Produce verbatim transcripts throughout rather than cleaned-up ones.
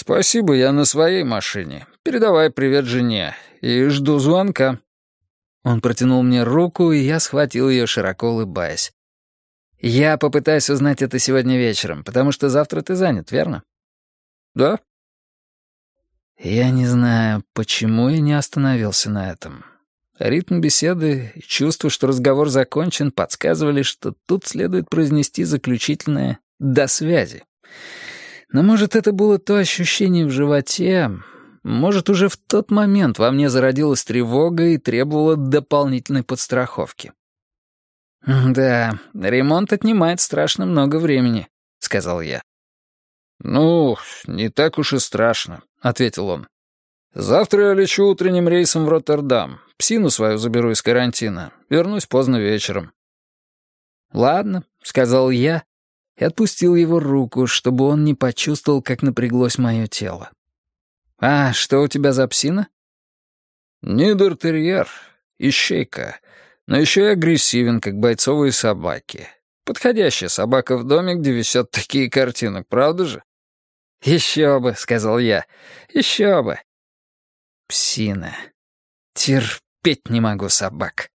«Спасибо, я на своей машине. Передавай привет жене. И жду звонка». Он протянул мне руку, и я схватил ее, широко улыбаясь. «Я попытаюсь узнать это сегодня вечером, потому что завтра ты занят, верно?» «Да». Я не знаю, почему я не остановился на этом. Ритм беседы и чувство, что разговор закончен, подсказывали, что тут следует произнести заключительное «до связи». Но, может, это было то ощущение в животе, может, уже в тот момент во мне зародилась тревога и требовала дополнительной подстраховки. «Да, ремонт отнимает страшно много времени», — сказал я. «Ну, не так уж и страшно», — ответил он. «Завтра я лечу утренним рейсом в Роттердам. Псину свою заберу из карантина. Вернусь поздно вечером». «Ладно», — сказал я, и отпустил его руку, чтобы он не почувствовал, как напряглось мое тело. «А что у тебя за псина?» «Нидер-терьер, ищейка, но еще и агрессивен, как бойцовые собаки. Подходящая собака в доме, где висят такие картины, правда же?» «Еще бы», — сказал я, — «еще бы». Псина. Терпеть не могу собак.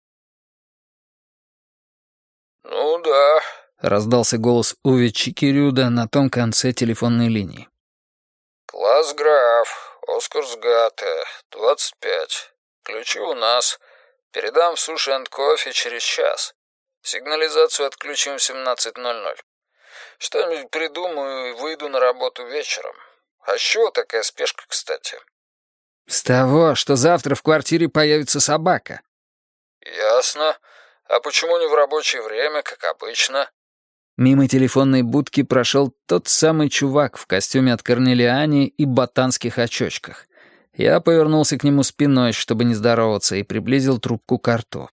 «Ну да», — раздался голос Уве Чикирюда на том конце телефонной линии. «Класс граф, Оскарсгате, двадцать пять. Ключи у нас. Передам в суши энд кофе через час. Сигнализацию отключим в семнадцать ноль ноль. Что-нибудь придумаю и выйду на работу вечером. А с чего такая спешка, кстати?» «С того, что завтра в квартире появится собака». «Ясно. А почему не в рабочее время, как обычно?» Мимо телефонной будки прошел тот самый чувак в костюме от Корнелиани и ботанских очочках. Я повернулся к нему спиной, чтобы не здороваться, и приблизил трубку к рту.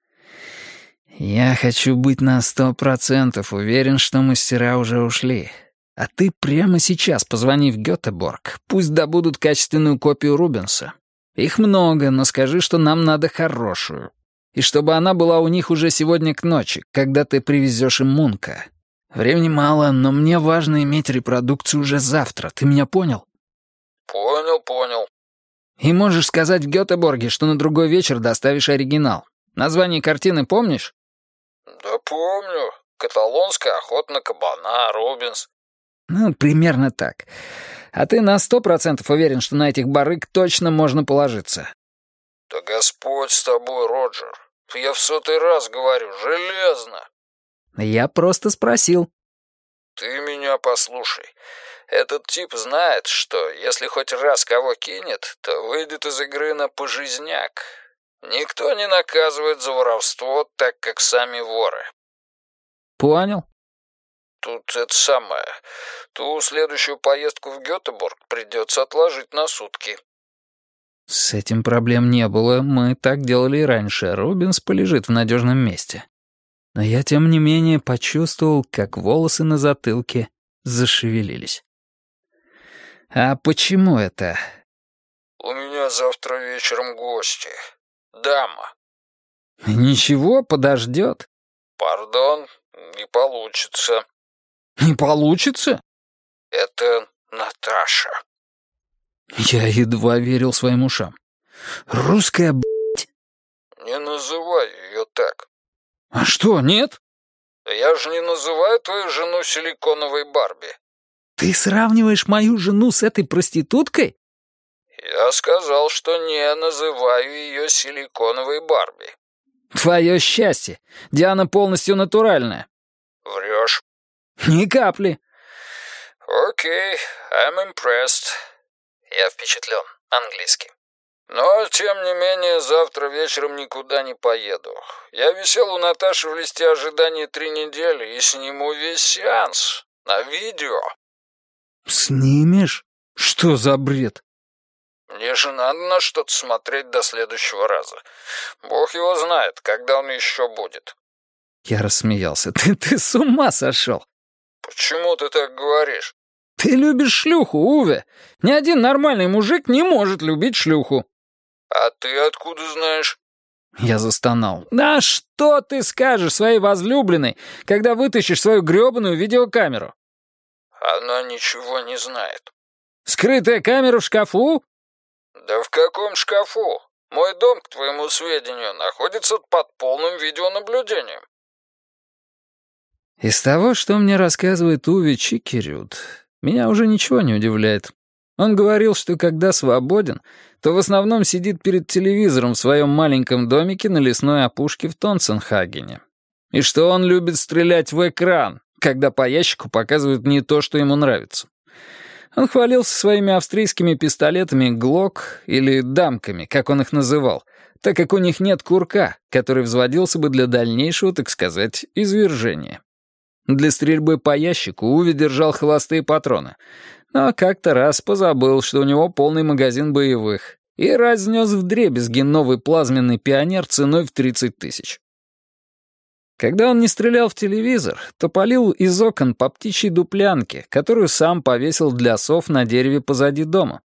«Я хочу быть на сто процентов уверен, что мастера уже ушли. А ты прямо сейчас позвони в Гётеборг, пусть добудут качественную копию Рубенса. Их много, но скажи, что нам надо хорошую. И чтобы она была у них уже сегодня к ночи, когда ты привезешь им Мунка. Времени мало, но мне важно иметь репродукцию уже завтра, ты меня понял?» «Понял, понял». «И можешь сказать в Гётеборге, что на другой вечер доставишь оригинал. Название картины помнишь?» «Да помню. Каталонская охота на кабана, Рубенс». «Ну, примерно так. А ты на сто процентов уверен, что на этих барыг точно можно положиться?» «Да Господь с тобой, Роджер. Я в сотый раз говорю, железно». «Я просто спросил». «Ты меня послушай. Этот тип знает, что если хоть раз кого кинет, то выйдет из игры на пожизняк. Никто не наказывает за воровство, так как сами воры». «Понял». «Тут это самое. Ту следующую поездку в Гётеборг придется отложить на сутки». С этим проблем не было, мы так делали и раньше, Рубенс полежит в надежном месте. Но я, тем не менее, почувствовал, как волосы на затылке зашевелились. «А почему это?» «У меня завтра вечером гости. Дама». «Ничего, подождет». «Пардон, не получится». «Не получится?» «Это Наташа». Я едва верил своим ушам. «Русская, б***ь». «Не называй ее так». «А что, нет?» «Я же не называю твою жену силиконовой Барби». «Ты сравниваешь мою жену с этой проституткой?» «Я сказал, что не называю ее силиконовой Барби». «Твое счастье. Диана полностью натуральная». «Врешь». «Ни капли». «Окей, I'm impressed». Я впечатлен. Английский. «Но, тем не менее, завтра вечером никуда не поеду. Я висел у Наташи в листе ожидания три недели и сниму весь сеанс. На видео». «Снимешь? Что за бред?» «Мне же надо на что-то смотреть до следующего раза. Бог его знает, когда он еще будет». Я рассмеялся. «Ты, ты с ума сошел?» «Почему ты так говоришь?» «Ты любишь шлюху, Уве. Ни один нормальный мужик не может любить шлюху». «А ты откуда знаешь?» Я застонал. «Да что ты скажешь своей возлюбленной, когда вытащишь свою грёбаную видеокамеру?» «Она ничего не знает». Скрытая камера в шкафу?» «Да в каком шкафу? Мой дом, к твоему сведению, находится под полным видеонаблюдением». Из того, что мне рассказывает Уве Чикерют, меня уже ничего не удивляет. Он говорил, что когда свободен, то в основном сидит перед телевизором в своем маленьком домике на лесной опушке в Тонценхагене. И что он любит стрелять в экран, когда по ящику показывают не то, что ему нравится. Он хвалился своими австрийскими пистолетами «Глок» или «Дамками», как он их называл, так как у них нет курка, который взводился бы для дальнейшего, так сказать, извержения. Для стрельбы по ящику Уве держал холостые патроны, но как-то раз позабыл, что у него полный магазин боевых, и разнес вдребезги новый плазменный пионер ценой в тридцать тысяч. Когда он не стрелял в телевизор, то палил из окон по птичьей дуплянке, которую сам повесил для сов на дереве позади дома.